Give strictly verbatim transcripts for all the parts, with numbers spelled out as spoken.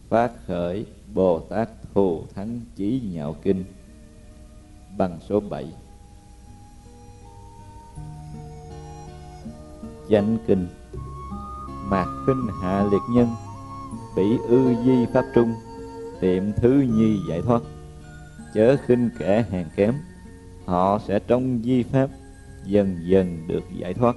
phát khởi Bồ Tát Thù Thắng Chí Nhạo Kinh bằng số bảy. Chánh kinh. Mạc khinh hạ liệt nhân, bỉ ư di pháp trung, tiệm thứ nhi giải thoát. Chớ khinh kẻ hèn kém, họ sẽ trong di pháp dần dần được giải thoát.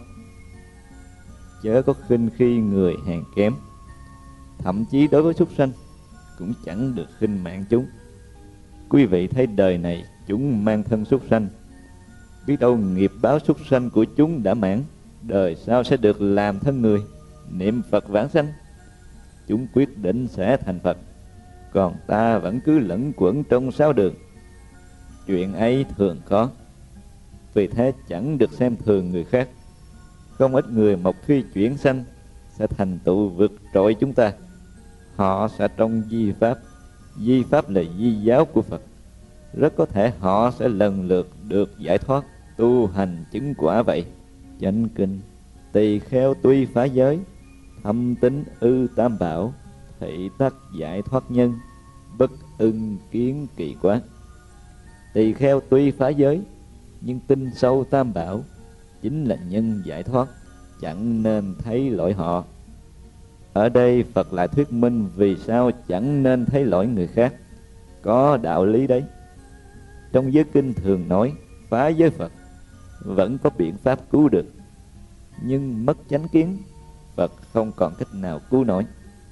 Chớ có khinh khi người hèn kém, thậm chí đối với súc sanh cũng chẳng được khinh mạng chúng. Quý vị thấy đời này chúng mang thân súc sanh, biết đâu nghiệp báo súc sanh của chúng đã mãn, đời sau sẽ được làm thân người, niệm Phật vãng sanh. Chúng quyết định sẽ thành Phật, còn ta vẫn cứ lẫn quẩn trong sáu đường. Chuyện ấy thường có, vì thế chẳng được xem thường người khác. Không ít người một khi chuyển sanh sẽ thành tựu vượt trội chúng ta. Họ sẽ trong di pháp, di pháp là di giáo của Phật. Rất có thể họ sẽ lần lượt được giải thoát, tu hành chứng quả vậy. Chánh kinh. Tỳ kheo tuy phá giới, thâm tín ư tam bảo, thị tắc giải thoát nhân, bất ưng kiến kỳ quán. Tỳ kheo tuy phá giới, nhưng tin sâu tam bảo, chính là nhân giải thoát, chẳng nên thấy lỗi họ. Ở đây Phật lại thuyết minh vì sao chẳng nên thấy lỗi người khác. Có đạo lý đấy. Trong giới kinh thường nói phá giới Phật vẫn có biện pháp cứu được, nhưng mất chánh kiến, Phật không còn cách nào cứu nổi.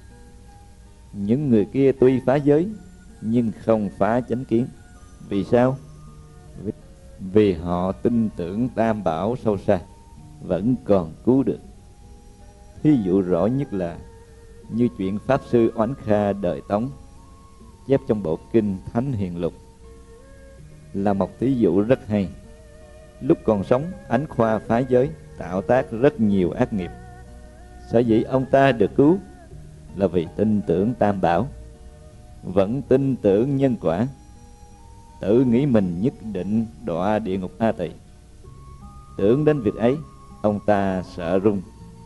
Những người kia tuy phá giới nhưng không phá chánh kiến. Vì sao? Vì họ tin tưởng tam bảo sâu xa, vẫn còn cứu được. Thí dụ rõ nhất là như chuyện Pháp Sư Oánh Kha đời Tống, chép trong bộ kinh Thánh Hiền Lục, là một thí dụ rất hay. Lúc còn sống, Ánh Khoa phá giới, tạo tác rất nhiều ác nghiệp. Sở dĩ ông ta được cứu là vì tin tưởng tam bảo, vẫn tin tưởng nhân quả, tự nghĩ mình nhất định đọa địa ngục A Tỳ. Tưởng đến việc ấy, ông ta sợ run.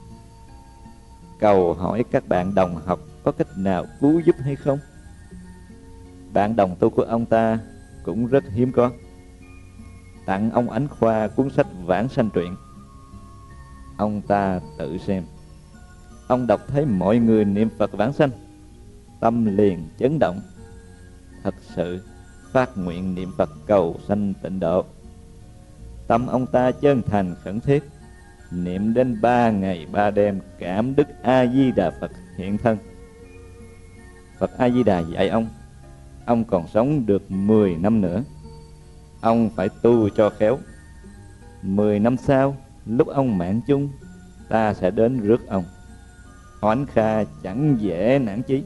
Cầu hỏi các bạn đồng học có cách nào cứu giúp hay không? Bạn đồng tu của ông ta cũng rất hiếm có, tặng ông Ánh Khoa cuốn sách Vãng Sanh Truyện. Ông ta tự xem. Ông đọc thấy mọi người niệm Phật vãng sanh, tâm liền chấn động. Thật sự phát nguyện niệm Phật cầu sanh tịnh độ. Tâm ông ta chân thành khẩn thiết, niệm đến ba ngày ba đêm, cảm Đức A Di Đà Phật hiện thân. Phật A Di Đà dạy ông, ông còn sống được mười năm nữa, ông phải tu cho khéo. Mười năm sau, lúc ông mạng chung, ta sẽ đến rước ông. Oánh Kha chẳng dễ nản chí.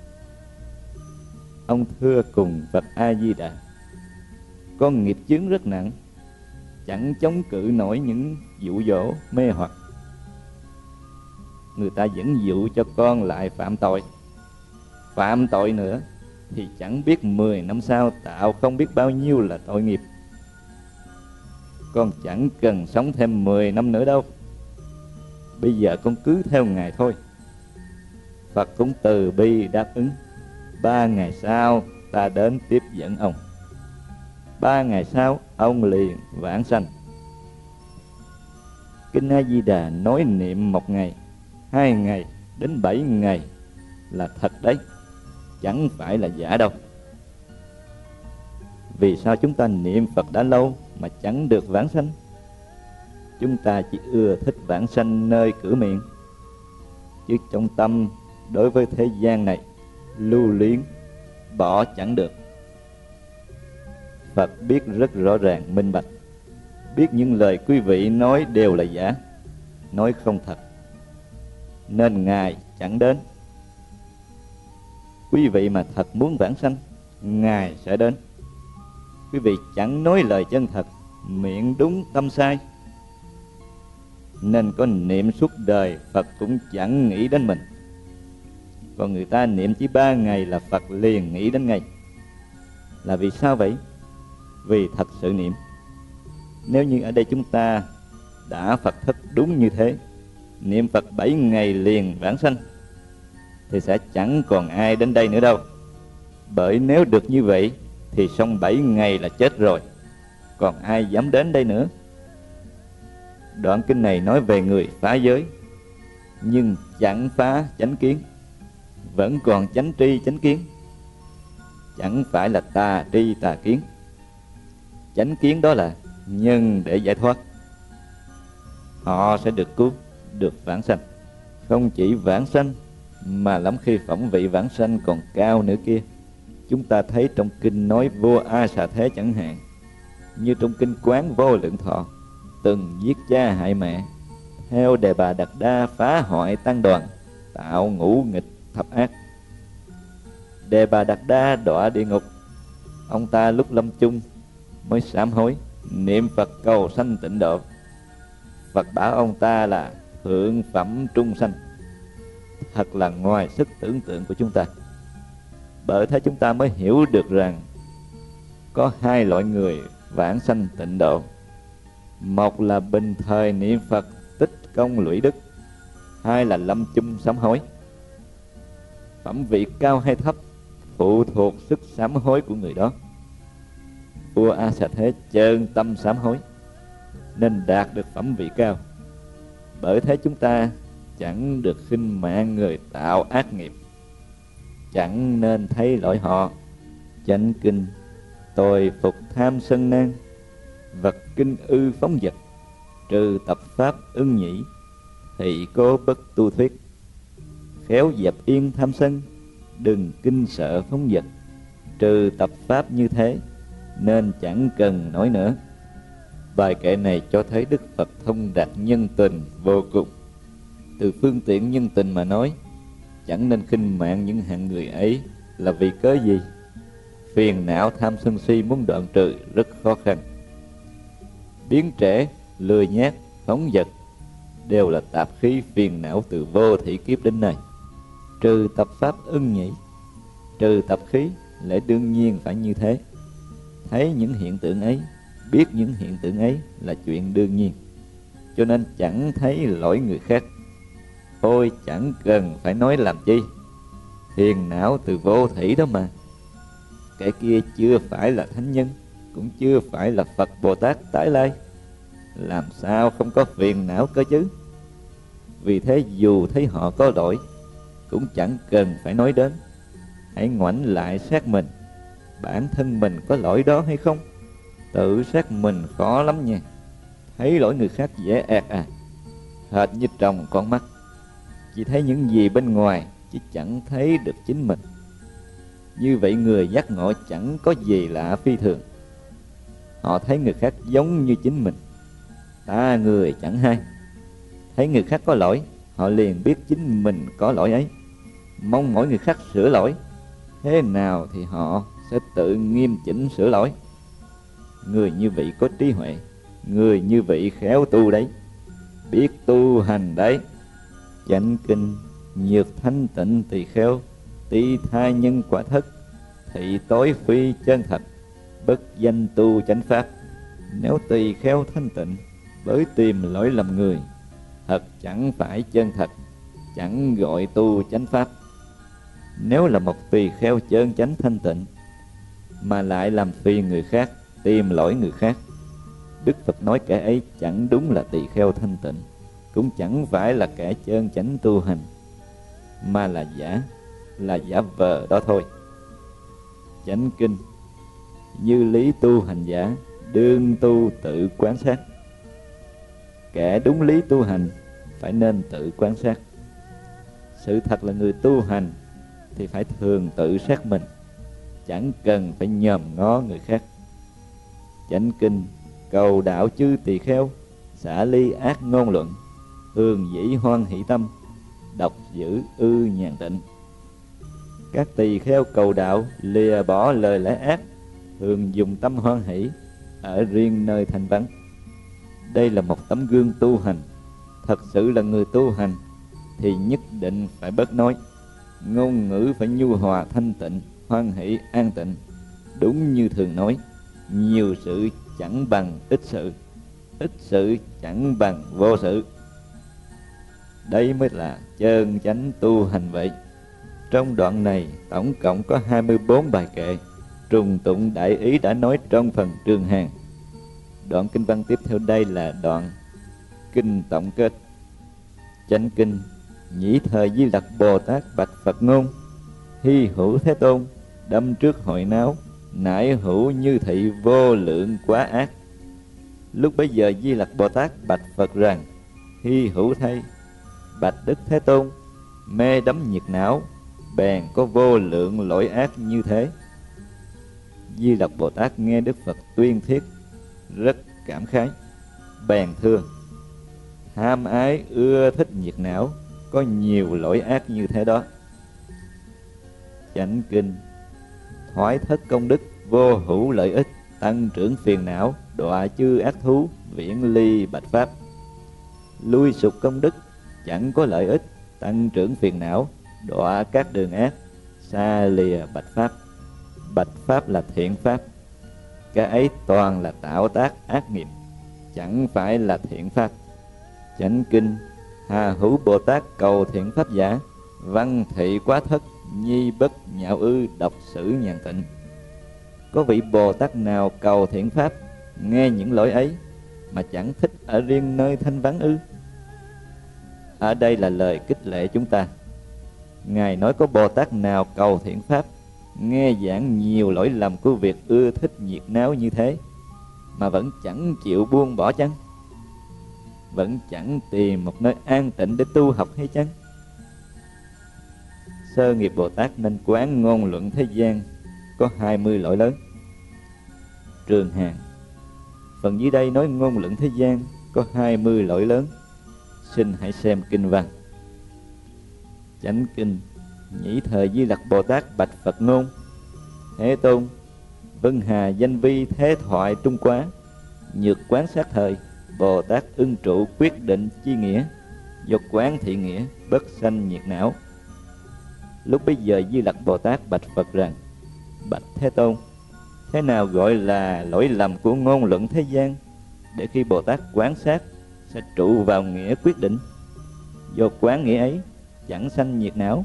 Ông thưa cùng Phật A Di Đà, con nghiệp chướng rất nặng, chẳng chống cự nổi những dụ dỗ mê hoặc. Người ta dẫn dụ cho con lại phạm tội. Phạm tội nữa thì chẳng biết mười năm sau tạo không biết bao nhiêu là tội nghiệp. Con chẳng cần sống thêm mười năm nữa đâu. Bây giờ con cứ theo Ngài thôi. Phật cũng từ bi đáp ứng. Ba ngày sau ta đến tiếp dẫn ông. Ba ngày sau ông liền vãng sanh. Kinh A Di Đà nói niệm một ngày, hai ngày đến bảy ngày là thật đấy, chẳng phải là giả đâu. Vì sao chúng ta niệm Phật đã lâu mà chẳng được vãng sanh? Chúng ta chỉ ưa thích vãng sanh nơi cửa miệng, chứ trong tâm đối với thế gian này lưu luyến bỏ chẳng được. Phật biết rất rõ ràng minh bạch, biết những lời quý vị nói đều là giả, nói không thật, nên Ngài chẳng đến. Quý vị mà thật muốn vãng sanh, Ngài sẽ đến. Quý vị chẳng nói lời chân thật, miệng đúng tâm sai, nên có niệm suốt đời Phật cũng chẳng nghĩ đến mình. Còn người ta niệm chỉ ba ngày là Phật liền nghĩ đến ngay. Là vì sao vậy? Vì thật sự niệm. Nếu như ở đây chúng ta đã Phật thức đúng như thế, niệm Phật bảy ngày liền vãng sanh, thì sẽ chẳng còn ai đến đây nữa đâu. Bởi nếu được như vậy thì xong bảy ngày là chết rồi, còn ai dám đến đây nữa. Đoạn kinh này nói về người phá giới, nhưng chẳng phá chánh kiến, vẫn còn chánh tri chánh kiến, chẳng phải là tà tri tà kiến. Chánh kiến đó là nhân để giải thoát, họ sẽ được cứu, được vãng sanh. Không chỉ vãng sanh mà lắm khi phẩm vị vãng sanh còn cao nữa kia. Chúng ta thấy trong kinh nói vua A Xà Thế chẳng hạn, như trong kinh Quán Vô Lượng Thọ, từng giết cha hại mẹ, theo Đề Bà Đạt Đa phá hoại tăng đoàn, tạo ngũ nghịch thập ác. Đề Bà Đạt Đa đọa địa ngục, ông ta lúc lâm chung mới sám hối, niệm Phật cầu sanh tịnh độ. Phật bảo ông ta là thượng phẩm trung sanh, thật là ngoài sức tưởng tượng của chúng ta. Bởi thế chúng ta mới hiểu được rằng có hai loại người vãng sanh tịnh độ. Một là bình thời niệm Phật tích công lũy đức, hai là lâm chung sám hối. Phẩm vị cao hay thấp phụ thuộc sức sám hối của người đó. Vua A Xà Thế chơn tâm sám hối nên đạt được phẩm vị cao. Bởi thế chúng ta chẳng được khinh mạng người tạo ác nghiệp, chẳng nên thấy lỗi họ. Chánh kinh tôi phục tham sân nan, vật kinh ư phóng dật, trừ tập pháp ưng nhĩ, thị cố bất tu thuyết. Khéo dẹp yên tham sân, đừng kinh sợ phóng dật, trừ tập pháp như thế nên chẳng cần nói nữa. Bài kệ này cho thấy Đức Phật thông đạt nhân tình vô cùng. Từ phương tiện nhân tình mà nói, chẳng nên khinh mạng những hạng người ấy là vì cớ gì? Phiền não tham sân si muốn đoạn trừ rất khó khăn. Biến trễ, lười nhác, phóng dật đều là tạp khí phiền não từ vô thỉ kiếp đến nay. Trừ tập pháp ưng nhĩ, trừ tập khí lẽ đương nhiên phải như thế. Thấy những hiện tượng ấy, biết những hiện tượng ấy là chuyện đương nhiên, cho nên chẳng thấy lỗi người khác. Thôi chẳng cần phải nói làm chi, phiền não từ vô thỉ đó mà. Kẻ kia chưa phải là thánh nhân, cũng chưa phải là Phật Bồ Tát tái lai, làm sao không có phiền não cơ chứ? Vì thế dù thấy họ có lỗi cũng chẳng cần phải nói đến. Hãy ngoảnh lại xét mình, bản thân mình có lỗi đó hay không? Tự xét mình khó lắm nha. Thấy lỗi người khác dễ ẹt à, hệt như tròng con mắt, chỉ thấy những gì bên ngoài chứ chẳng thấy được chính mình. Như vậy người giác ngộ chẳng có gì lạ phi thường. Họ thấy người khác giống như chính mình, ta người chẳng hay. Thấy người khác có lỗi, họ liền biết chính mình có lỗi ấy, mong mỗi người khác sửa lỗi. Thế nào thì họ sẽ tự nghiêm chỉnh sửa lỗi. Người như vậy có trí huệ, người như vậy khéo tu đấy, biết tu hành đấy. Chánh kinh nhược thanh tịnh tỳ kheo, ti tha nhân quả thất, thị tối phi chân thật, bất danh tu chánh pháp. Nếu tỳ kheo thanh tịnh bởi tìm lỗi lầm người, thật chẳng phải chân thật, chẳng gọi tu chánh pháp. Nếu là một tỳ kheo chân chánh thanh tịnh mà lại làm phiền người khác, tìm lỗi người khác, Đức Phật nói kẻ ấy chẳng đúng là tỳ kheo thanh tịnh, cũng chẳng phải là kẻ chân chánh tu hành, mà là giả, là giả vờ đó thôi. Chánh kinh như lý tu hành giả, đương tu tự quan sát. Kẻ đúng lý tu hành phải nên tự quan sát. Sự thật là người tu hành thì phải thường tự xét mình, chẳng cần phải nhòm ngó người khác. Chánh kinh cầu đạo chư tỳ kheo, xả ly ác ngôn luận, thường dĩ hoan hỷ tâm, độc giữ ư nhàn tịnh. Các tỳ kheo cầu đạo lìa bỏ lời lẽ ác, thường dùng tâm hoan hỷ, ở riêng nơi thanh vắng. Đây là một tấm gương tu hành. Thật sự là người tu hành thì nhất định phải bớt nói, ngôn ngữ phải nhu hòa thanh tịnh, hoan hỷ an tịnh. Đúng như thường nói, nhiều sự chẳng bằng ít sự, ít sự chẳng bằng vô sự. Đây mới là chân chánh tu hành vậy. Trong đoạn này tổng cộng có hai mươi bốn bài kệ, trùng tụng đại ý đã nói trong phần Trường Hàng. Đoạn kinh văn tiếp theo đây là đoạn kinh tổng kết. Chánh kinh: Nhĩ thời Di Lặc Bồ Tát bạch Phật ngôn: Hy hữu Thế Tôn, đâm trước hội náo, nải hữu như thị vô lượng quá ác. Lúc bấy giờ Di Lặc Bồ Tát bạch Phật rằng: Hy hữu thay, bạch Đức Thế Tôn, mê đắm nhiệt não, bèn có vô lượng lỗi ác như thế. Di Lặc Bồ Tát nghe Đức Phật tuyên thuyết rất cảm khái, bèn thưa: Ham ái ưa thích nhiệt não, có nhiều lỗi ác như thế đó. Chánh kinh: Thoái thất công đức, vô hữu lợi ích, tăng trưởng phiền não, đọa chư ác thú, viễn ly bạch pháp. Lui sụp công đức, chẳng có lợi ích, tăng trưởng phiền não, đọa các đường ác, xa lìa bạch pháp. Bạch pháp là thiện pháp, cái ấy toàn là tạo tác ác nghiệp, chẳng phải là thiện pháp. Chánh kinh: Hà hữu Bồ Tát cầu thiện pháp giả, văn thị quá thất, nhi bất nhạo ư, độc sử nhàn tịnh. Có vị Bồ Tát nào cầu thiện pháp, nghe những lỗi ấy mà chẳng thích ở riêng nơi thanh vắng ư? Ở đây là lời khích lệ chúng ta. Ngài nói có Bồ Tát nào cầu thiện pháp, nghe giảng nhiều lỗi lầm của việc ưa thích nhiệt náo như thế, mà vẫn chẳng chịu buông bỏ chăng? Vẫn chẳng tìm một nơi an tịnh để tu học hay chăng? Sơ nghiệp Bồ Tát nên quán ngôn luận thế gian có hai mươi lỗi lớn. Trường Hàng: Phần dưới đây nói ngôn luận thế gian có hai mươi lỗi lớn. Xin hãy xem kinh văn. Chánh kinh: Nhĩ thời Di Lặc Bồ Tát bạch Phật ngôn: Thế Tôn, vân hà danh vi thế thoại trung quá, nhược quán sát thời, Bồ Tát ưng trụ quyết định chi nghĩa, do quán thị nghĩa, bất sanh nhiệt não. Lúc bấy giờ Di Lặc Bồ Tát bạch Phật rằng: Bạch Thế Tôn, thế nào gọi là lỗi lầm của ngôn luận thế gian, để khi Bồ Tát quán sát sẽ trụ vào nghĩa quyết định, do quán nghĩa ấy chẳng sanh nhiệt não?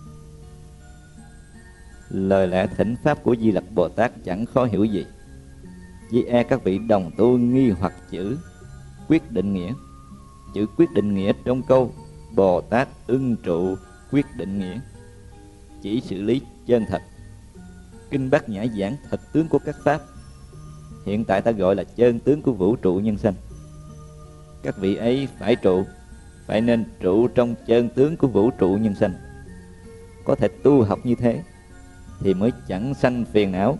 Lời lẽ thỉnh pháp của Di Lặc Bồ Tát chẳng khó hiểu gì, chỉ e các vị đồng tu nghi hoặc chữ quyết định nghĩa. Chữ quyết định nghĩa trong câu Bồ Tát ưng trụ quyết định nghĩa chỉ xử lý chân thật. Kinh Bát Nhã giảng thật tướng của các pháp, hiện tại ta gọi là chân tướng của vũ trụ nhân sanh. Các vị ấy phải trụ, phải nên trụ trong chân tướng của vũ trụ nhân sanh. Có thể tu học như thế thì mới chẳng sanh phiền não.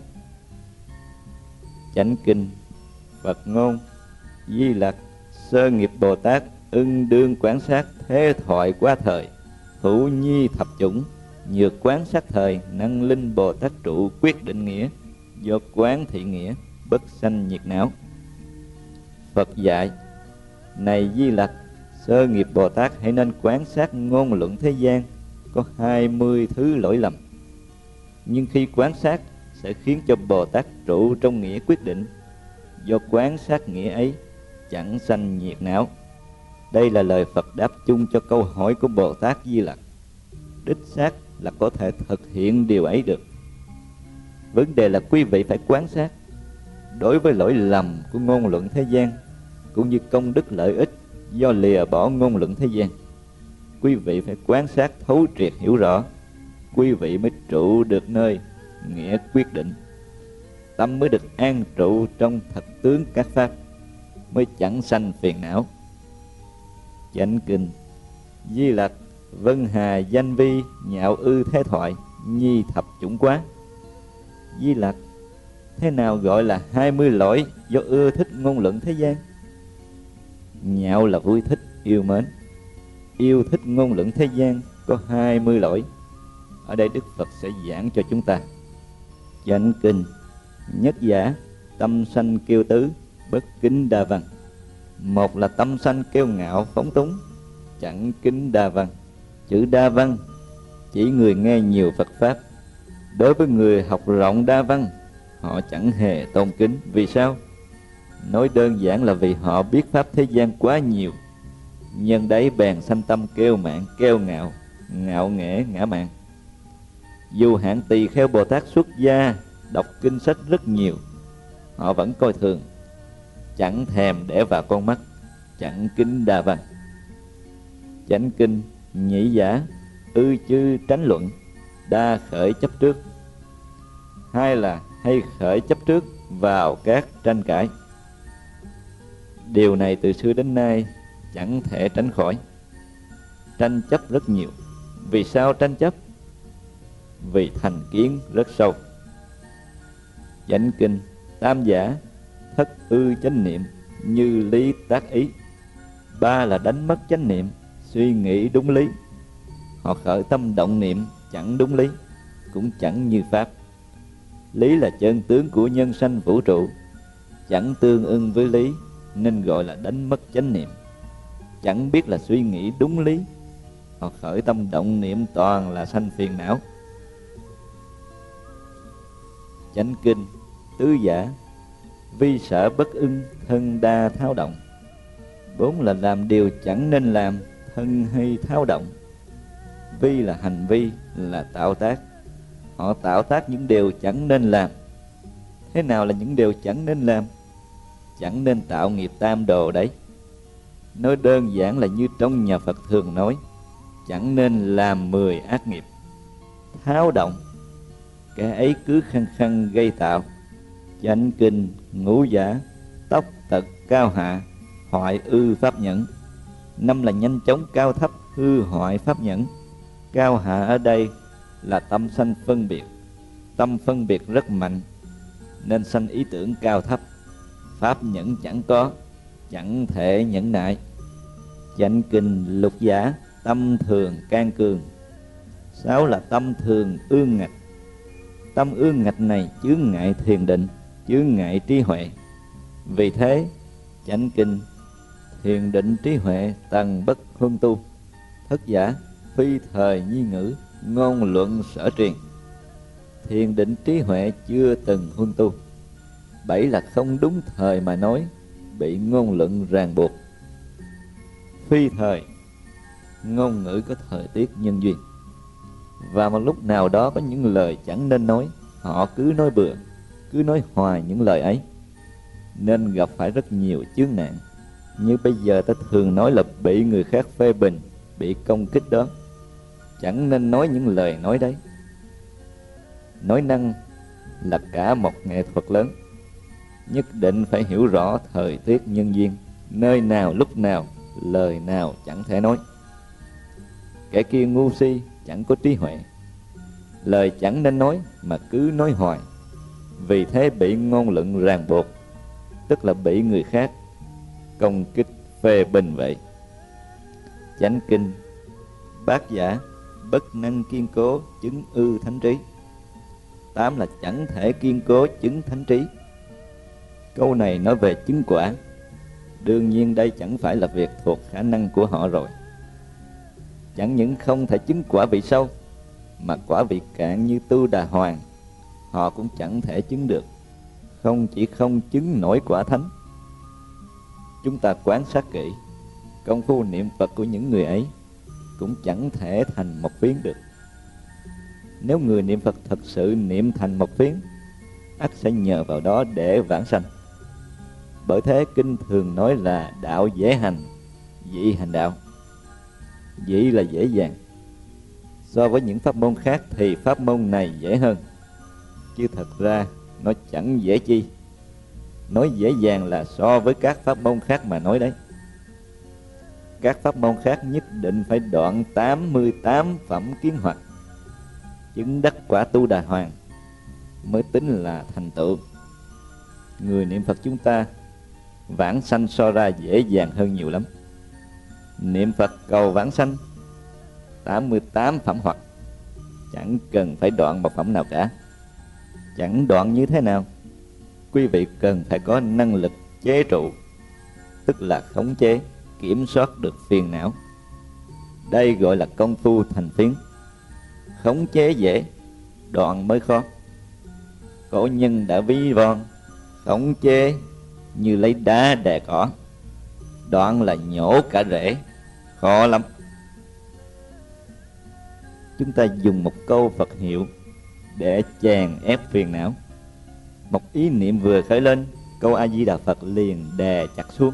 Chánh kinh: Phật ngôn: Di Lặc, sơ nghiệp Bồ Tát ưng đương quán sát thế thoại quá thời, hữu nhi thập chủng, nhược quán sát thời, năng linh Bồ Tát trụ quyết định nghĩa, do quán thị nghĩa, bất sanh nhiệt não. Phật dạy: Này Di Lặc, sơ nghiệp Bồ Tát hãy nên quán sát ngôn luận thế gian có hai mươi thứ lỗi lầm. Nhưng khi quán sát sẽ khiến cho Bồ Tát trụ trong nghĩa quyết định, do quán sát nghĩa ấy chẳng sanh nhiệt não. Đây là lời Phật đáp chung cho câu hỏi của Bồ Tát Di Lặc. Đích xác là có thể thực hiện điều ấy được. Vấn đề là quý vị phải quán sát. Đối với lỗi lầm của ngôn luận thế gian, cũng như công đức lợi ích do lìa bỏ ngôn luận thế gian, quý vị phải quán sát thấu triệt hiểu rõ, quý vị mới trụ được nơi nghĩa quyết định. Tâm mới được an trụ trong thật tướng các pháp, mới chẳng sanh phiền não. Chánh kinh: Di Lặc, vân hà danh vi nhạo ư thế thoại, nhi thập chủng quá. Di Lặc, thế nào gọi là hai mươi lỗi do ưa thích ngôn luận thế gian? Nhạo là vui thích, yêu mến. Yêu thích ngôn luận thế gian có hai mươi lỗi. Ở đây Đức Phật sẽ giảng cho chúng ta. Chánh kinh: Nhất giả, tâm sanh kiêu tứ, bất kính đa văn. Một là tâm sanh kiêu ngạo phóng túng, chẳng kính đa văn. Chữ đa văn chỉ người nghe nhiều Phật Pháp. Đối với người học rộng đa văn, họ chẳng hề tôn kính. Vì sao? Nói đơn giản là vì họ biết Pháp thế gian quá nhiều, nhân đấy bèn sanh tâm kêu mạn, kêu ngạo, ngạo nghễ, ngã mạn. Dù hạng tỳ kheo Bồ Tát xuất gia đọc kinh sách rất nhiều, họ vẫn coi thường, chẳng thèm để vào con mắt, chẳng kính đa văn. Chánh kinh, nhĩ giả, ư chư tránh luận, đa khởi chấp trước. Hai là hay khởi chấp trước vào các tranh cãi. Điều này từ xưa đến nay chẳng thể tránh khỏi. Tranh chấp rất nhiều. Vì sao tranh chấp? Vì thành kiến rất sâu. Chánh kinh, tam giả, thất ư chánh niệm, như lý tác ý. Ba là đánh mất chánh niệm, suy nghĩ đúng lý. Họ khởi tâm động niệm chẳng đúng lý, cũng chẳng như pháp. Lý là chân tướng của nhân sanh vũ trụ, chẳng tương ưng với lý, nên gọi là đánh mất chánh niệm. Chẳng biết là suy nghĩ đúng lý, họ khởi tâm động niệm toàn là sanh phiền não. Chánh kinh, tứ giả, vi sở bất ưng, thân đa thao động. Bốn là làm điều chẳng nên làm, thân hay thao động. Vi là hành vi, là tạo tác. Họ tạo tác những điều chẳng nên làm. Thế nào là những điều chẳng nên làm? Chẳng nên tạo nghiệp tam đồ đấy. Nói đơn giản là như trong nhà Phật thường nói, chẳng nên làm mười ác nghiệp. Thao động, cái ấy cứ khăng khăng gây tạo. Chánh kinh, ngũ giả, tóc tật cao hạ, hoại ư pháp nhẫn. Năm là nhanh chóng cao thấp, hư hoại pháp nhẫn. Cao hạ ở đây là tâm sanh phân biệt. Tâm phân biệt rất mạnh, nên sanh ý tưởng cao thấp. Pháp nhẫn chẳng có, chẳng thể nhẫn nại. Chánh kinh, lục giả, tâm thường can cường. Sáu là tâm thường ương ngạch. Tâm ương ngạch này chướng ngại thiền định, chướng ngại trí huệ. Vì thế, chánh kinh, thiền định trí huệ tầng bất huân tu. Thất giả, phi thời nhi ngữ, ngôn luận sở truyền. Thiền định trí huệ chưa từng huân tu. Bảy là không đúng thời mà nói, bị ngôn luận ràng buộc. Phi thời, ngôn ngữ có thời tiết nhân duyên, và một lúc nào đó có những lời chẳng nên nói, họ cứ nói bừa, cứ nói hoài những lời ấy, nên gặp phải rất nhiều chướng nạn. Như bây giờ ta thường nói là bị người khác phê bình, bị công kích đó. Chẳng nên nói những lời nói đấy. Nói năng là cả một nghệ thuật lớn. Nhất định phải hiểu rõ thời tiết nhân duyên, nơi nào lúc nào, lời nào chẳng thể nói. Kẻ kia ngu si, chẳng có trí huệ, lời chẳng nên nói mà cứ nói hoài, vì thế bị ngôn luận ràng buộc, tức là bị người khác công kích phê bình vậy. Chánh kinh, bát giả, bất năng kiên cố, chứng ư thánh trí. Tám là chẳng thể kiên cố chứng thánh trí. Câu này nói về chứng quả. Đương nhiên đây chẳng phải là việc thuộc khả năng của họ rồi. Chẳng những không thể chứng quả vị sâu, mà quả vị cạn như Tu Đà Hoàng họ cũng chẳng thể chứng được. Không chỉ không chứng nổi quả thánh. Chúng ta quan sát kỹ, công phu niệm Phật của những người ấy cũng chẳng thể thành một phiến được. Nếu người niệm Phật thật sự niệm thành một phiến, ắt sẽ nhờ vào đó để vãng sanh. Bởi thế kinh thường nói là đạo dễ hành, dị hành đạo. Dị là dễ dàng. So với những pháp môn khác thì pháp môn này dễ hơn, chứ thật ra nó chẳng dễ chi. Nói dễ dàng là so với các pháp môn khác mà nói đấy. Các pháp môn khác nhất định phải đoạn tám mươi tám phẩm kiến hoặc, chứng đắc quả Tu Đà Hoàng mới tính là thành tựu. Người niệm Phật chúng ta vãng sanh so ra dễ dàng hơn nhiều lắm. Niệm Phật cầu vãng sanh, tám mươi tám phẩm hoặc, chẳng cần phải đoạn một phẩm nào cả. Chẳng đoạn như thế nào? Quý vị cần phải có năng lực chế trụ, tức là khống chế, kiểm soát được phiền não. Đây gọi là công phu thành phiến. Khống chế dễ, đoạn mới khó. Cổ nhân đã ví von, khống chế như lấy đá đè cỏ, đoạn là nhổ cả rễ, khó lắm. Chúng ta dùng một câu Phật hiệu để chèn ép phiền não. Một ý niệm vừa khởi lên, câu A Di Đà Phật liền đè chặt xuống.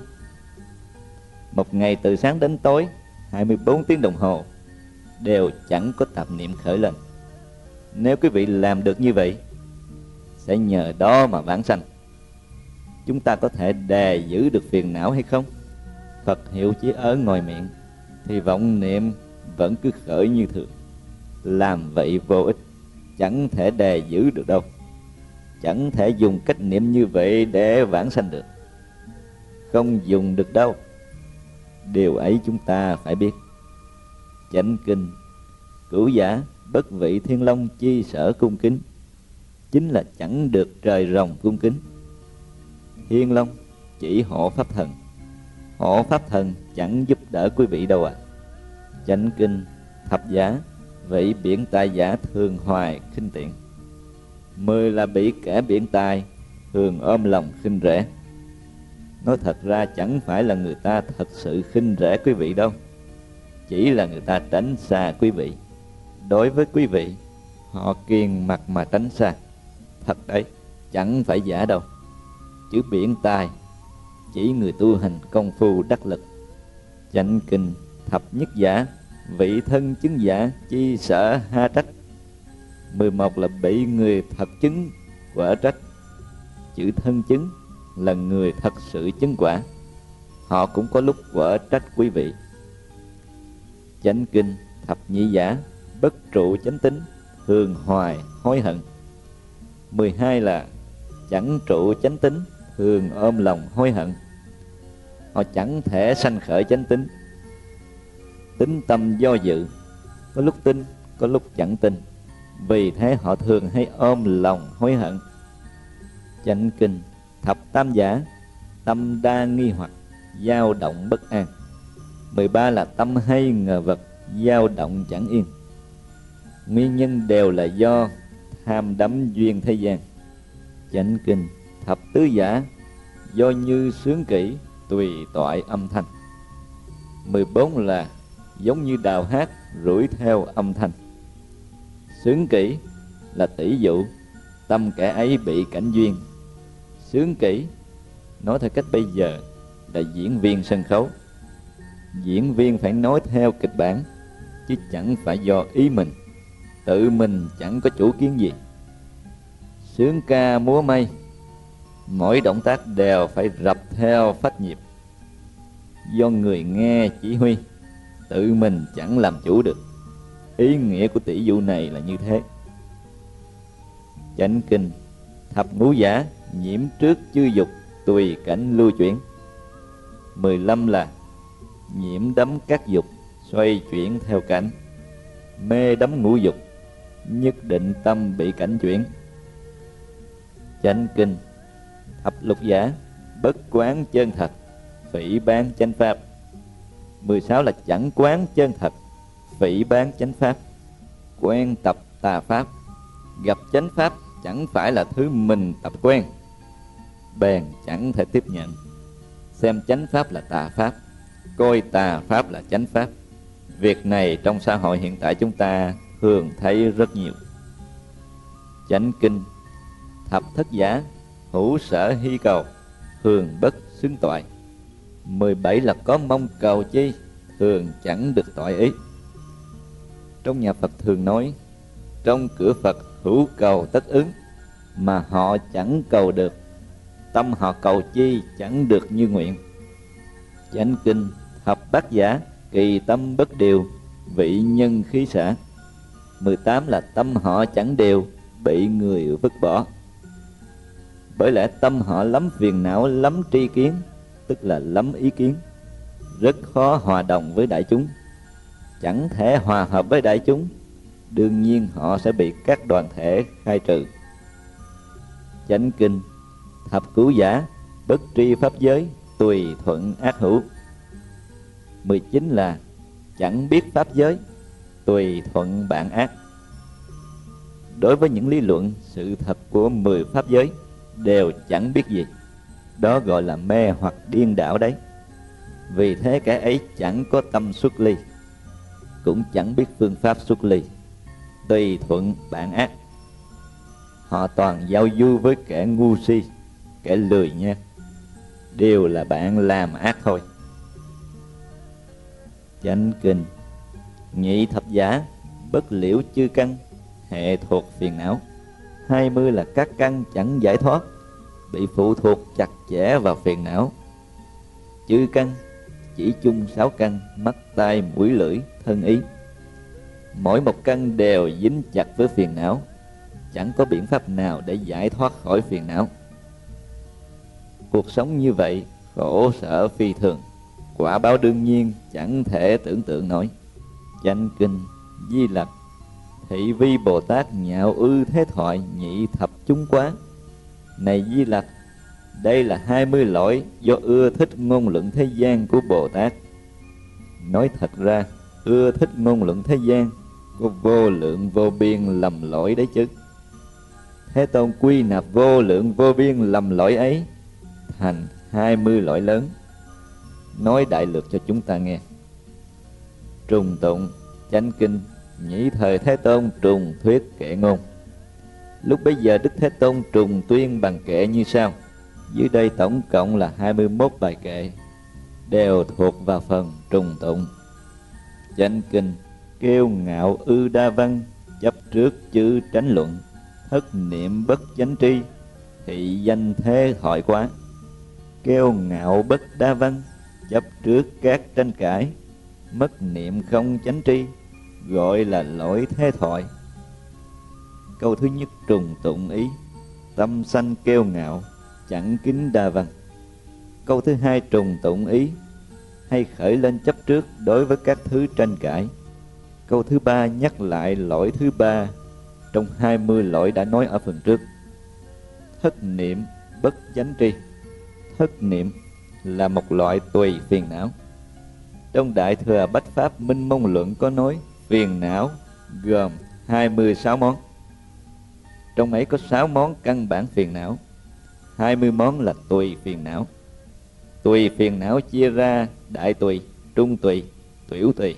Một ngày từ sáng đến tối, hai mươi bốn tiếng đồng hồ đều chẳng có tạp niệm khởi lên. Nếu quý vị làm được như vậy, sẽ nhờ đó mà vãng sanh. Chúng ta có thể đè giữ được phiền não hay không? Phật hiệu chỉ ở ngoài miệng, thì vọng niệm vẫn cứ khởi như thường. Làm vậy vô ích, chẳng thể đè giữ được đâu. Chẳng thể dùng cách niệm như vậy để vãng sanh được. Không dùng được đâu. Điều ấy chúng ta phải biết. Chánh kinh: Cửu giả bất vị thiên long chi sở cung kính, chính là chẳng được trời rồng cung kính. Thiên long chỉ hộ pháp thần, hộ pháp thần chẳng giúp đỡ quý vị đâu à. Chánh kinh: Thập giả vị biện tài giả thường hoài khinh tiện, mười là bị kẻ biện tài thường ôm lòng khinh rẻ. Nói thật ra chẳng phải là người ta thật sự khinh rẻ quý vị đâu, chỉ là người ta tránh xa quý vị. Đối với quý vị, họ kiêng mặt mà tránh xa. Thật đấy, chẳng phải giả đâu. Chữ biện tài chỉ người tu hành công phu đắc lực. Chánh kinh: Thập nhất giả vị thân chứng giả chi sở ha trách, mười một là bị người thật chứng quả trách. Chữ thân chứng là người thật sự chứng quả, họ cũng có lúc quả trách quý vị. Chánh kinh: Thập nhị giả bất trụ chánh tính, thường hoài hối hận, mười hai là chẳng trụ chánh tính, thường ôm lòng hối hận. Họ chẳng thể sanh khởi chánh tính, tính tâm do dự, có lúc tin, có lúc chẳng tin. Vì thế họ thường hay ôm lòng hối hận. Chánh kinh: Thập tam giả tâm đa nghi hoặc, dao động bất an, mười ba là tâm hay ngờ vật, dao động chẳng yên. Nguyên nhân đều là do tham đắm duyên thế gian. Chánh kinh: Thập tứ giả do như sướng kỹ, tùy toại âm thanh, mười bốn là giống như đào hát rủi theo âm thanh. Sướng kỹ là tỷ dụ tâm kẻ ấy bị cảnh duyên. Sướng kỹ nói theo cách bây giờ là diễn viên sân khấu. Diễn viên phải nói theo kịch bản, chứ chẳng phải do ý mình, tự mình chẳng có chủ kiến gì. Sướng ca múa may, mỗi động tác đều phải rập theo phách nhịp, do người nghe chỉ huy, tự mình chẳng làm chủ được. Ý nghĩa của tỷ dụ này là như thế. Chánh kinh: Thập ngũ giả nhiễm trước chư dục, tùy cảnh lưu chuyển, mười lăm là nhiễm đắm các dục, xoay chuyển theo cảnh, mê đắm ngũ dục, nhất định tâm bị cảnh chuyển. Chánh kinh: Thập lục giả bất quán chân thật, phỉ báng chánh pháp, mười sáu là chẳng quán chân thật, phỉ báng chánh pháp, quen tập tà pháp. Gặp chánh pháp chẳng phải là thứ mình tập quen, bèn chẳng thể tiếp nhận. Xem chánh pháp là tà pháp, coi tà pháp là chánh pháp. Việc này trong xã hội hiện tại chúng ta thường thấy rất nhiều. Chánh kinh: Thập thất giả hữu sở hy cầu, thường bất xứng toại, mười bảy là có mong cầu chi, thường chẳng được toại ý. Trong nhà Phật thường nói, trong cửa Phật hữu cầu tất ứng, mà họ chẳng cầu được, tâm họ cầu chi chẳng được như nguyện. Chánh kinh: Thập bát giả kỳ tâm bất điều, vị nhân khí xả, mười tám là tâm họ chẳng đều, bị người vứt bỏ. Bởi lẽ tâm họ lắm phiền não, lắm tri kiến, tức là lắm ý kiến, rất khó hòa đồng với đại chúng, chẳng thể hòa hợp với đại chúng, đương nhiên họ sẽ bị các đoàn thể khai trừ. Chánh kinh: Thập cửu giả bất tri pháp giới, tùy thuận ác hữu, mười chín là chẳng biết pháp giới, tùy thuận bạn ác. Đối với những lý luận sự thật của mười pháp giới đều chẳng biết gì, đó gọi là mê hoặc điên đảo đấy. Vì thế kẻ ấy chẳng có tâm xuất ly, cũng chẳng biết phương pháp xuất ly, tùy thuận bạn ác. họ toàn giao du với kẻ ngu si, kẻ lười nhác, đều là bạn làm ác thôi. Chánh kinh. Nhị thập giả, bất liễu chư căn, hệ thuộc phiền não. Hai mươi là các căn chẳng giải thoát, bị phụ thuộc chặt chẽ vào phiền não. Chư căn chỉ chung sáu căn: mắt, tai, mũi, lưỡi, thân, ý. Mỗi một căn đều dính chặt với phiền não, chẳng có biện pháp nào để giải thoát khỏi phiền não. Cuộc sống như vậy khổ sở phi thường, quả báo đương nhiên chẳng thể tưởng tượng nổi. Chánh kinh. Di Lặc. Thị vi Bồ Tát nhạo ư thế thoại nhị thập chúng quá. Này Di Lặc, đây là hai mươi lỗi do ưa thích ngôn luận thế gian của Bồ Tát. Nói thật ra, ưa thích ngôn luận thế gian có vô lượng vô biên lầm lỗi đấy chứ. Thế Tôn quy nạp vô lượng vô biên lầm lỗi ấy thành hai mươi lỗi lớn. Nói đại lược cho chúng ta nghe. Trùng tụng. Chánh kinh. Nhĩ thời Thế Tôn trùng thuyết kệ ngôn. Lúc bấy giờ Đức Thế Tôn trùng tuyên bằng kệ như sau. Dưới đây tổng cộng là hai mươi mốt bài kệ, đều thuộc vào phần trùng tụng. Chánh kinh. Kêu ngạo ư đa văn, chấp trước chư tránh luận, thất niệm bất chánh tri, thị danh thế thoại quá. Kêu ngạo bất đa văn, chấp trước các tranh cãi, mất niệm không chánh tri, gọi là lỗi thế thoại. Câu thứ nhất trùng tụng ý: tâm sanh kêu ngạo, chẳng kính đa văn. Câu thứ hai trùng tụng ý: hay khởi lên chấp trước đối với các thứ tranh cãi. Câu thứ ba nhắc lại lỗi thứ ba trong hai mươi lỗi đã nói ở phần trước. Thất niệm bất chánh tri. Thất niệm là một loại tùy phiền não. Trong Đại Thừa Bách Pháp Minh Mông Luận có nói phiền não gồm hai mươi sáu món. Trong ấy có sáu món căn bản phiền não, hai mươi món là tùy phiền não. Tùy phiền não chia ra đại tùy, trung tùy, tiểu tùy.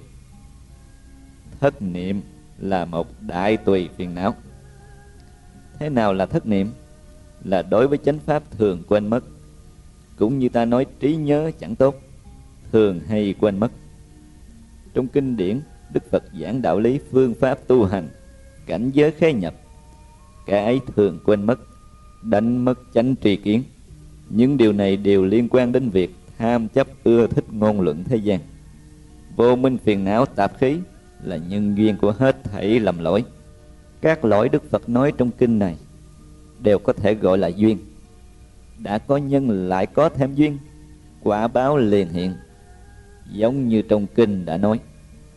Thất niệm là một đại tùy phiền não. Thế nào là thất niệm? Là đối với chánh pháp thường quên mất, cũng như ta nói trí nhớ chẳng tốt, thường hay quên mất. Trong kinh điển, Đức Phật giảng đạo lý phương pháp tu hành, cảnh giới khế nhập, kẻ ấy thường quên mất, đánh mất chánh tri kiến. Những điều này đều liên quan đến việc tham chấp ưa thích ngôn luận thế gian. Vô minh phiền não tạp khí là nhân duyên của hết thảy lầm lỗi. Các lỗi Đức Phật nói trong kinh này đều có thể gọi là duyên. Đã có nhân lại có thêm duyên, quả báo liền hiện, giống như trong kinh đã nói.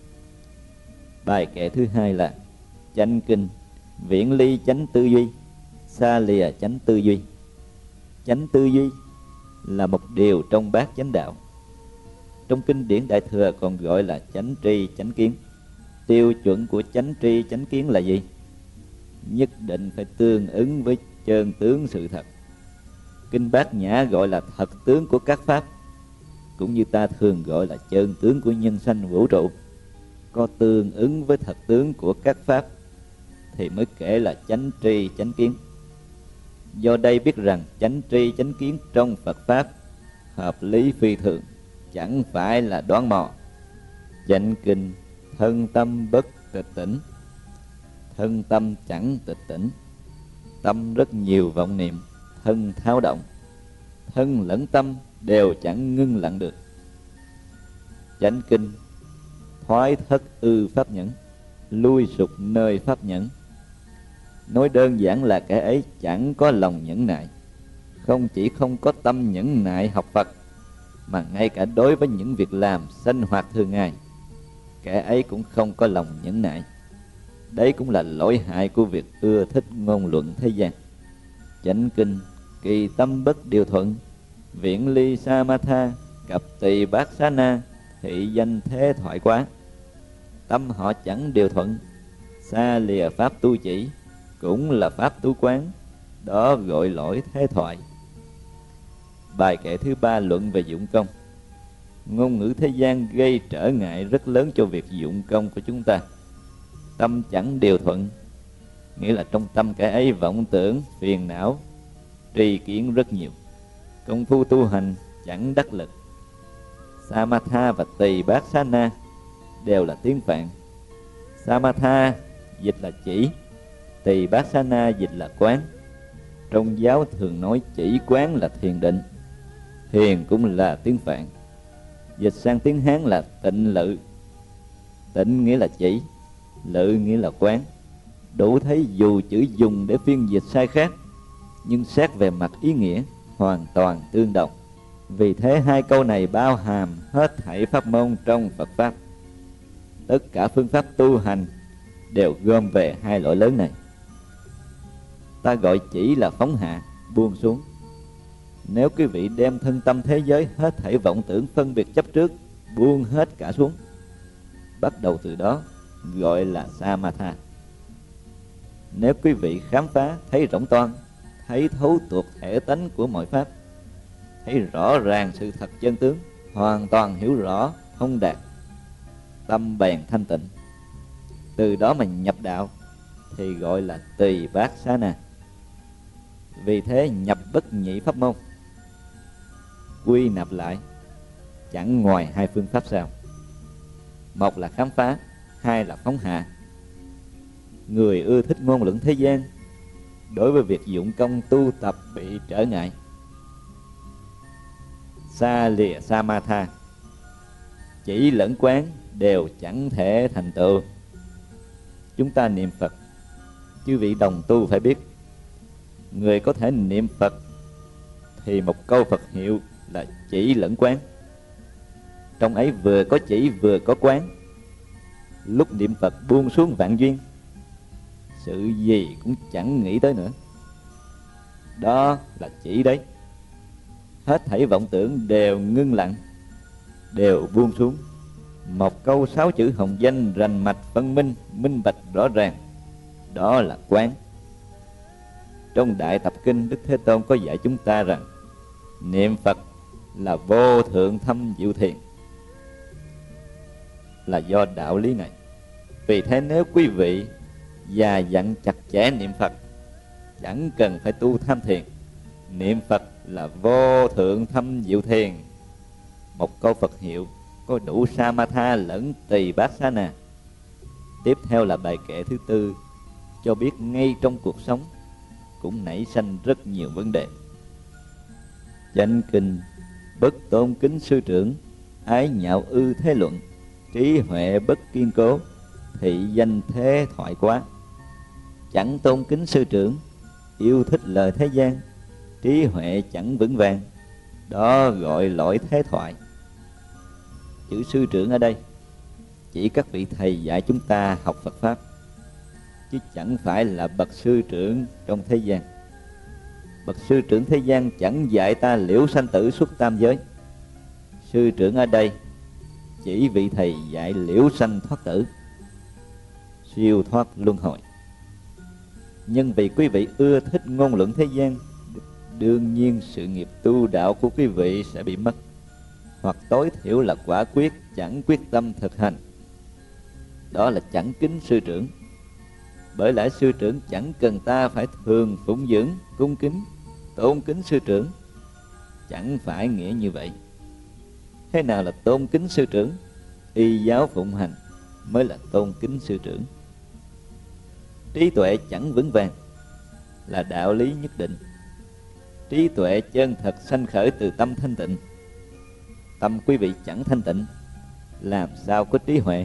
Bài kệ thứ hai là chánh kinh. Viễn ly chánh tư duy, xa lìa chánh tư duy. Chánh tư duy là một điều trong bát chánh đạo. Trong kinh điển Đại Thừa còn gọi là chánh tri chánh kiến. Tiêu chuẩn của chánh tri chánh kiến là gì? Nhất định phải tương ứng với chân tướng sự thật. Kinh Bát Nhã gọi là thật tướng của các pháp, cũng như ta thường gọi là chân tướng của nhân sanh vũ trụ. Có tương ứng với thật tướng của các pháp thì mới kể là chánh tri chánh kiến. Do đây biết rằng chánh tri chánh kiến trong Phật Pháp hợp lý phi thường, chẳng phải là đoán mò. Chánh kinh. Thân tâm bất tịch tỉnh. Thân tâm chẳng tịch tỉnh. Tâm rất nhiều vọng niệm, thân thao động, thân lẫn tâm đều chẳng ngưng lặng được. Chánh kinh. Thoái thất ư pháp nhẫn, lui sụp nơi pháp nhẫn. Nói đơn giản là kẻ ấy chẳng có lòng nhẫn nại. Không chỉ không có tâm nhẫn nại học Phật, mà ngay cả đối với những việc làm sinh hoạt thường ngày, kẻ ấy cũng không có lòng nhẫn nại. Đấy cũng là lỗi hại của việc ưa thích ngôn luận thế gian. Chánh kinh. Kỳ tâm bất điều thuận, viễn ly samatha, cập tỳ bát xá na, thị danh thế thoại quá. Tâm họ chẳng điều thuận, xa lìa pháp tu chỉ, cũng là pháp tu quán, đó gọi lỗi thế thoại. Bài kệ thứ ba luận về dụng công. Ngôn ngữ thế gian gây trở ngại rất lớn cho việc dụng công của chúng ta. Tâm chẳng điều thuận nghĩa là trong tâm kẻ ấy vọng tưởng, phiền não, tri kiến rất nhiều. Công phu tu hành chẳng đắc lực. Samatha và Tỳ Bát Xá Na đều là tiếng Phạn. Samatha dịch là chỉ, Tỳ Bát Xá Na dịch là quán. Trong giáo thường nói chỉ quán là thiền định. Thiền cũng là tiếng Phạn. Dịch sang tiếng Hán là tịnh lự. Tịnh nghĩa là chỉ, lự nghĩa là quán. Đủ thấy dù chữ dùng để phiên dịch sai khác, nhưng xét về mặt ý nghĩa hoàn toàn tương đồng. Vì thế hai câu này bao hàm hết thảy pháp môn trong Phật Pháp. Tất cả phương pháp tu hành đều gom về hai loại lớn này. Ta gọi chỉ là phóng hạ, buông xuống. Nếu quý vị đem thân tâm thế giới hết thảy vọng tưởng phân biệt chấp trước, buông hết cả xuống, bắt đầu từ đó gọi là Samatha. Nếu quý vị khám phá thấy rỗng toang, thấy thấu tuột thể tánh của mọi pháp, thấy rõ ràng sự thật chân tướng, hoàn toàn hiểu rõ, thông đạt, tâm bèn thanh tịnh, từ đó mà nhập đạo, thì gọi là Tỳ Bát Xá Na. Vì thế nhập bất nhị pháp môn, quy nạp lại chẳng ngoài hai phương pháp sau. Một là khám phá, hai là phóng hạ. Người ưa thích ngôn luận thế gian, đối với việc dụng công tu tập bị trở ngại. Xa lìa Samatha, chỉ lẫn quán đều chẳng thể thành tựu. Chúng ta niệm Phật, chư vị đồng tu phải biết, người có thể niệm Phật thì một câu Phật hiệu là chỉ lẫn quán. Trong ấy vừa có chỉ vừa có quán. Lúc niệm Phật buông xuống vạn duyên, sự gì cũng chẳng nghĩ tới nữa. Đó là chỉ đấy. Hết thảy vọng tưởng đều ngưng lặng, đều buông xuống. Một câu sáu chữ hồng danh rành mạch phân minh, minh bạch rõ ràng. Đó là quán. Trong Đại Tập Kinh, Đức Thế Tôn có dạy chúng ta rằng niệm Phật là vô thượng thâm diệu thiền, là do đạo lý này. Vì thế nếu quý vị già dặn chặt chẽ niệm Phật, chẳng cần phải tu tham thiền. Niệm Phật là vô thượng thâm diệu thiền. Một câu Phật hiệu có đủ Samatha lẫn Tỳ Bát Xá Na. Tiếp theo là bài kệ thứ tư, cho biết ngay trong cuộc sống cũng nảy sanh rất nhiều vấn đề. Chánh kinh, bất tôn kính sư trưởng, ái nhạo ư thế luận, trí huệ bất kiên cố, thị danh thế thoại quá. Chẳng tôn kính sư trưởng, yêu thích lời thế gian, trí huệ chẳng vững vàng, đó gọi lỗi thế thoại. Chữ sư trưởng ở đây chỉ các vị thầy dạy chúng ta học Phật Pháp, chứ chẳng phải là bậc sư trưởng trong thế gian. Bậc sư trưởng thế gian chẳng dạy ta liễu sanh tử xuất tam giới. Sư trưởng ở đây chỉ vị thầy dạy liễu sanh thoát tử, siêu thoát luân hồi. Nhưng vì quý vị ưa thích ngôn luận thế gian, đương nhiên sự nghiệp tu đạo của quý vị sẽ bị mất, hoặc tối thiểu là quả quyết chẳng quyết tâm thực hành. Đó là chẳng kính sư trưởng. Bởi lẽ sư trưởng chẳng cần ta phải thường phụng dưỡng, cung kính, tôn kính sư trưởng. Chẳng phải nghĩa như vậy. Thế nào là tôn kính sư trưởng? Y giáo phụng hành mới là tôn kính sư trưởng. Trí tuệ chẳng vững vàng là đạo lý nhất định. Trí tuệ chân thật sanh khởi từ tâm thanh tịnh. Tâm quý vị chẳng thanh tịnh, làm sao có trí huệ?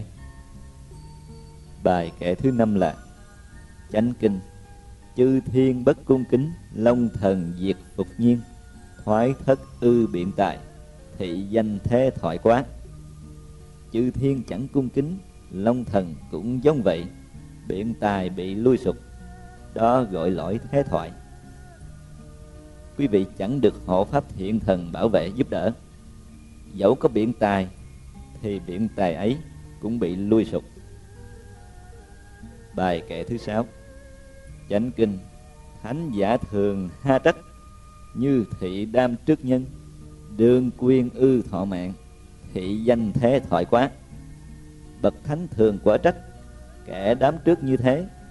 Bài kệ thứ năm là chánh kinh, chư thiên bất cung kính, long thần diệt phục nhiên, thoái thất ư biện tài, thị danh thế thoại quá. Chư thiên chẳng cung kính, long thần cũng giống vậy, biện tài bị lui sụp, đó gọi lỗi thế thoại. Quý vị chẳng được hộ pháp thiện thần bảo vệ giúp đỡ. Dẫu có biện tài thì biện tài ấy cũng bị lui sụp. Bài kệ thứ sáu, chánh kinh, thánh giả thường ha trách, như thị đam trước nhân, đương quyên ư thọ mạng, thị danh thế thoại quá. Bậc thánh thường quả trách kẻ đám trước như thế,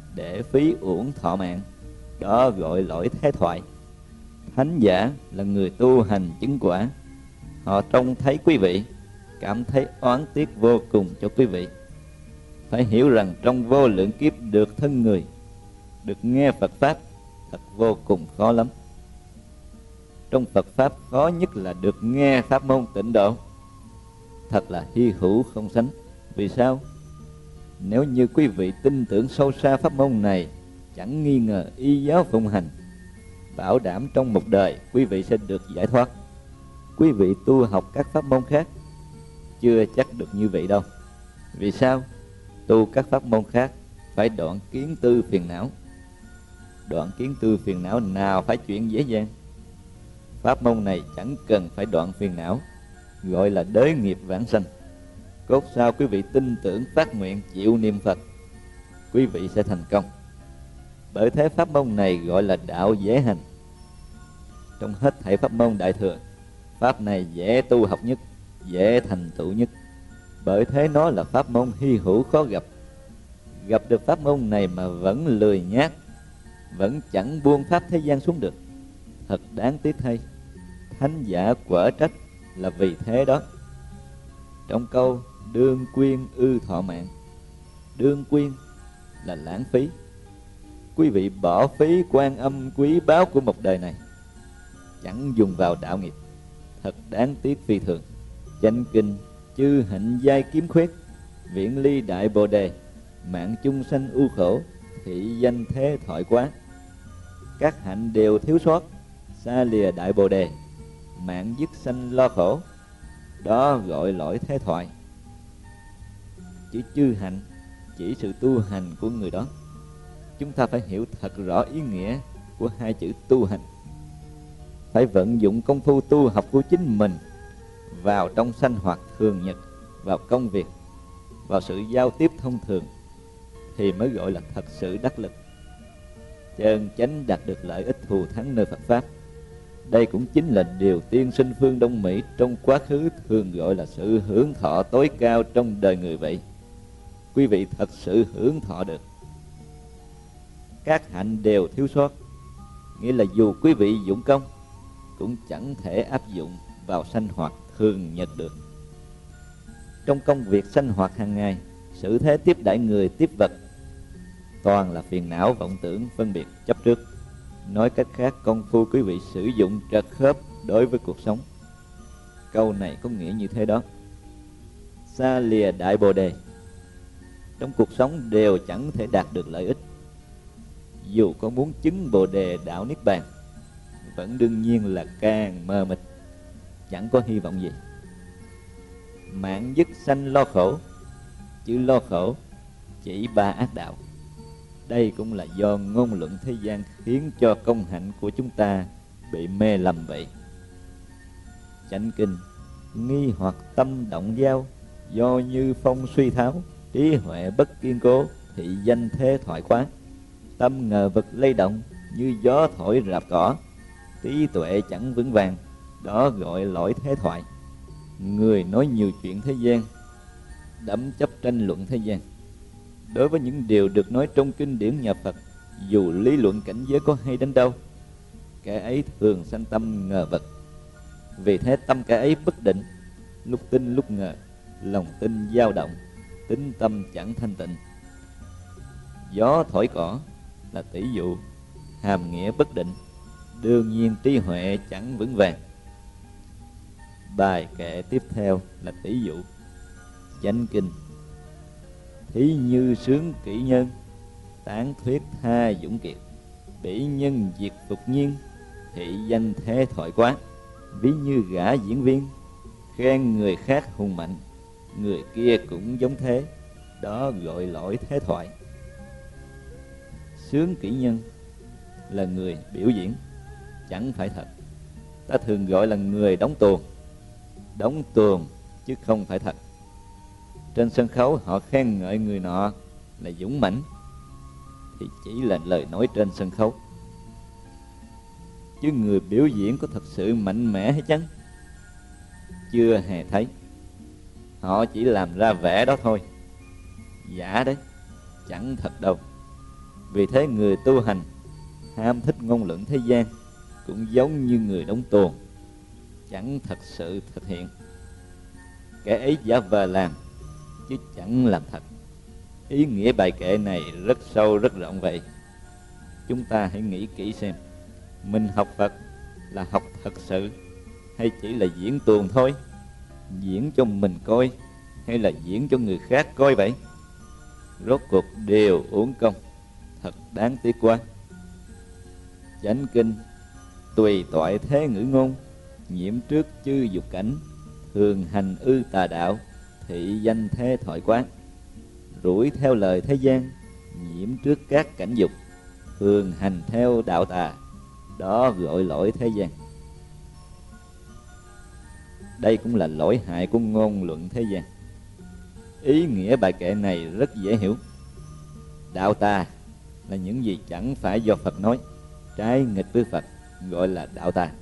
để phí uổng thọ mạng, đó gọi lỗi thế thoại. Thánh giả là người tu hành chứng quả, họ trông thấy quý vị, cảm thấy oán tiếc vô cùng cho quý vị. Phải hiểu rằng trong vô lượng kiếp được thân người, được nghe Phật Pháp thật vô cùng khó lắm. Trong Phật Pháp khó nhất là được nghe pháp môn tịnh độ, thật là hy hữu không sánh. Vì sao? Nếu như quý vị tin tưởng sâu xa pháp môn này, chẳng nghi ngờ y giáo phụng hành, bảo đảm trong một đời quý vị sẽ được giải thoát. Quý vị tu học các pháp môn khác chưa chắc được như vậy đâu. Vì sao? Tu các pháp môn khác phải đoạn kiến tư phiền não. Đoạn kiến tư phiền não nào phải chuyện dễ dàng. Pháp môn này chẳng cần phải đoạn phiền não, gọi là đới nghiệp vãng sanh. Cốt sao quý vị tin tưởng phát nguyện chịu niệm Phật, quý vị sẽ thành công. Bởi thế pháp môn này gọi là đạo dễ hành. Trong hết thảy pháp môn đại thừa, pháp này dễ tu học nhất, dễ thành tựu nhất. Bởi thế nó là pháp môn hy hữu khó gặp. Gặp được pháp môn này mà vẫn lười nhác, vẫn chẳng buông pháp thế gian xuống được, thật đáng tiếc thay. Thánh giả quở trách là vì thế đó. Trong câu đương quyên ư thọ mạng, đương quyên là lãng phí. Quý vị bỏ phí quan âm quý báu của một đời này, chẳng dùng vào đạo nghiệp, thật đáng tiếc phi thường. Chánh kinh chư hạnh giai kiếm khuyết, viễn ly đại bồ đề, mạng chung sanh ưu khổ, thị danh thế thoại quá. Các hạnh đều thiếu sót, xa lìa đại bồ đề, mạng dứt sanh lo khổ, đó gọi lỗi thế thoại. Chữ chư hạnh chỉ sự tu hành của người đó. Chúng ta phải hiểu thật rõ ý nghĩa của hai chữ tu hành. Phải vận dụng công phu tu học của chính mình vào trong sinh hoạt thường nhật, vào công việc, vào sự giao tiếp thông thường, thì mới gọi là thật sự đắc lực, chân chánh đạt được lợi ích thù thắng nơi Phật Pháp. Đây cũng chính là điều tiên sinh phương Đông Mỹ trong quá khứ thường gọi là sự hưởng thọ tối cao trong đời người vậy. Quý vị thật sự hưởng thọ được. Các hạnh đều thiếu sót, nghĩa là dù quý vị dụng công cũng chẳng thể áp dụng vào sinh hoạt thường nhật được. Trong công việc sinh hoạt hàng ngày, xử thế tiếp đãi người tiếp vật, toàn là phiền não vọng tưởng phân biệt chấp trước. Nói cách khác, công phu quý vị sử dụng trật khớp đối với cuộc sống. Câu này có nghĩa như thế đó. Xa lìa đại bồ đề, trong cuộc sống đều chẳng thể đạt được lợi ích. Dù có muốn chứng bồ đề đạo niết bàn, vẫn đương nhiên là càng mờ mịt, chẳng có hy vọng gì. Mạng dứt sanh lo khổ, chữ lo khổ chỉ ba ác đạo. Đây cũng là do ngôn luận thế gian khiến cho công hạnh của chúng ta bị mê lầm vậy. Chánh kinh nghi hoặc tâm động dao, do như phong suy tháo, trí huệ bất kiên cố, thị danh thế thoại quá. Tâm ngờ vực lay động, như gió thổi rạp cỏ, trí tuệ chẳng vững vàng, đó gọi lỗi thế thoại. Người nói nhiều chuyện thế gian, đắm chấp tranh luận thế gian. Đối với những điều được nói trong kinh điển nhà Phật, dù lý luận cảnh giới có hay đến đâu, kẻ ấy thường sanh tâm ngờ vực. Vì thế tâm kẻ ấy bất định, lúc tin lúc ngờ, lòng tin dao động, tính tâm chẳng thanh tịnh. Gió thổi cỏ là tỷ dụ, hàm nghĩa bất định, đương nhiên trí huệ chẳng vững vàng. Bài kệ tiếp theo là tỷ dụ. Chánh kinh thí như sướng kỷ nhân, tán thuyết tha dũng kiệt, bỉ nhân diệt phục nhiên, thị danh thế thoại quá. Ví như gã diễn viên, khen người khác hùng mạnh, người kia cũng giống thế, đó gọi lỗi thế thoại. Sướng kỷ nhân là người biểu diễn, chẳng phải thật. Ta thường gọi là người đóng tuồng, đóng tuồng chứ không phải thật. Trên sân khấu họ khen ngợi người nọ là dũng mãnh, thì chỉ là lời nói trên sân khấu. Chứ người biểu diễn có thật sự mạnh mẽ hay chăng? Chưa hề thấy. Họ chỉ làm ra vẻ đó thôi, giả đấy, chẳng thật đâu. Vì thế người tu hành ham thích ngôn luận thế gian cũng giống như người đóng tuồng, chẳng thật sự thực hiện. Kẻ ấy giả vờ làm chứ chẳng làm thật. Ý nghĩa bài kệ này rất sâu rất rộng vậy. Chúng ta hãy nghĩ kỹ xem, mình học Phật là học thật sự hay chỉ là diễn tuồng thôi? Diễn cho mình coi hay là diễn cho người khác coi vậy? Rốt cuộc đều uổng công, thật đáng tiếc quá. Chánh kinh: tùy toại thế ngữ ngôn, nhiễm trước chư dục cảnh, thường hành ư tà đạo, thị danh thế thoại quán. Rủi theo lời thế gian, nhiễm trước các cảnh dục, thường hành theo đạo tà, đó gọi lỗi thế gian. Đây cũng là lỗi hại của ngôn luận thế gian. Ý nghĩa bài kệ này rất dễ hiểu. Đạo tà là những gì chẳng phải do Phật nói, trái nghịch với Phật, gọi là đạo tà.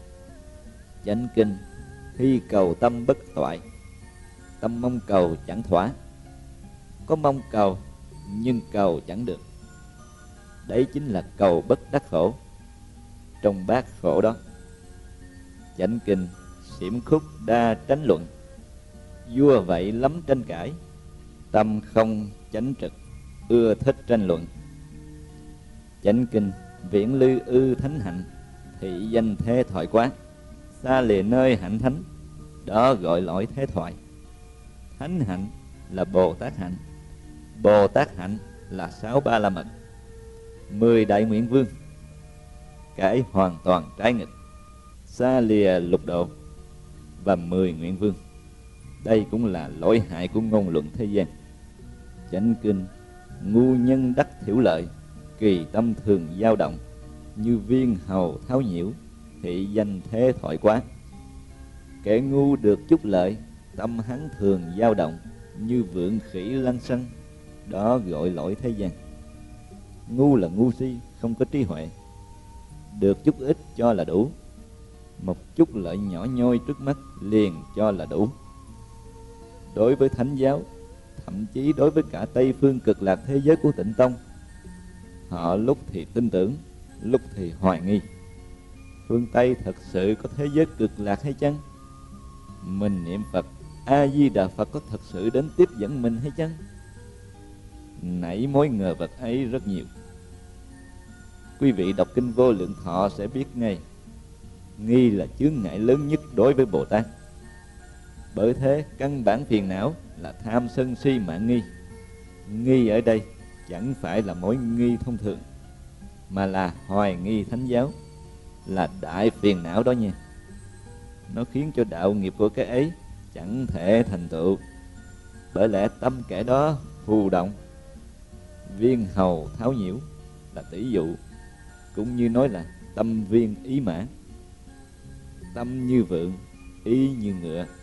Chánh kinh: hy cầu tâm bất toại, tâm mong cầu chẳng thỏa. Có mong cầu nhưng cầu chẳng được, đấy chính là cầu bất đắc khổ, trong bát khổ đó. Chánh kinh: xiểm khúc đa tránh luận, vua vậy lắm tranh cãi, tâm không chánh trực, ưa thích tranh luận. Chánh kinh: viễn lư ư thánh hạnh, thị danh thế thoại quán. Xa lìa nơi hạnh thánh, đó gọi lỗi thế thoại. Thánh hạnh là Bồ Tát hạnh, Bồ Tát hạnh là sáu ba la mật, mười đại nguyện vương, cái hoàn toàn trái nghịch. Xa lìa lục độ và mười nguyện vương, đây cũng là lỗi hại của ngôn luận thế gian. Chánh kinh: ngu nhân đắc thiểu lợi, kỳ tâm thường dao động, như viên hầu tháo nhiễu, thị danh thế thoại quán. Kẻ ngu được chút lợi, tâm hắn thường dao động, như vượn khỉ lăng xăng, đó gọi lỗi thế gian. Ngu là ngu si, không có trí huệ, được chút ít cho là đủ, một chút lợi nhỏ nhoi trước mắt liền cho là đủ. Đối với thánh giáo, thậm chí đối với cả Tây phương cực lạc thế giới của Tịnh Tông, họ lúc thì tin tưởng, lúc thì hoài nghi. Phương Tây thật sự có thế giới cực lạc hay chăng? Mình niệm Phật A Di Đà Phật có thật sự đến tiếp dẫn mình hay chăng? Nảy mối ngờ vật ấy rất nhiều. Quý vị đọc kinh Vô Lượng Thọ sẽ biết ngay, nghi là chướng ngại lớn nhất đối với Bồ Tát. Bởi thế căn bản phiền não là tham sân si mạn nghi. Nghi ở đây chẳng phải là mối nghi thông thường, mà là hoài nghi thánh giáo, là đại phiền não đó nha. Nó khiến cho đạo nghiệp của cái ấy chẳng thể thành tựu. Bởi lẽ tâm kẻ đó phù động. Viên hầu tháo nhiễu là tỷ dụ, cũng như nói là tâm viên ý mã. Tâm như vượn, ý như ngựa,